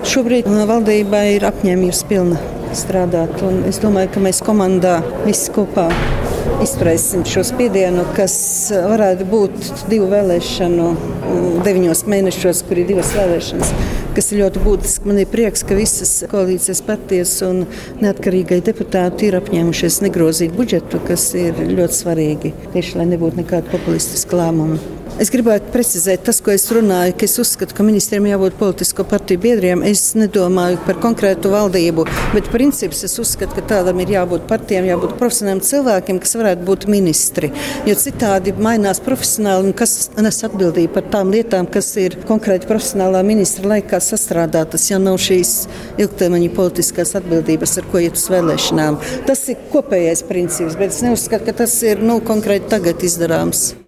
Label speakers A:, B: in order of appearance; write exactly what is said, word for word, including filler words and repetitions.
A: Šobrīd valdībai ir apņēmības pilna strādāt, un es domāju, ka mēs komandā visi kopā izturēsim šo spiedienu, kas varētu būt divu vēlēšanu deviņos mēnešos, kur ir divas vēlēšanas, kas ir ļoti būtiski. Man ir prieks, ka visas koalīcijas partijas un neatkarīgai deputāti ir apņēmušies negrozīt budžetu, kas ir ļoti svarīgi, tieši lai nebūtu nekāda populistiska lēmuma. Es gribētu precizēt tas, ko es runāju, ka es uzskatu, ka ministriem jābūt politisko partiju biedriem. Es nedomāju par konkrētu valdību, bet princips es uzskatu, ka tādam ir jābūt partijām, jābūt profesionāliem cilvēkiem, kas varētu būt ministri. Jo citādi mainās profesionāli un kas nes atbildību par tām lietām, kas ir konkrēti profesionālā ministra laikā sastrādātas, ja nav šīs ilgtermiņa politiskās atbildības, ar ko iet uz vēlēšanām. Tas ir kopējais princips, bet es neuzskatu, ka tas ir nu, konkrēti tagad izdarāms.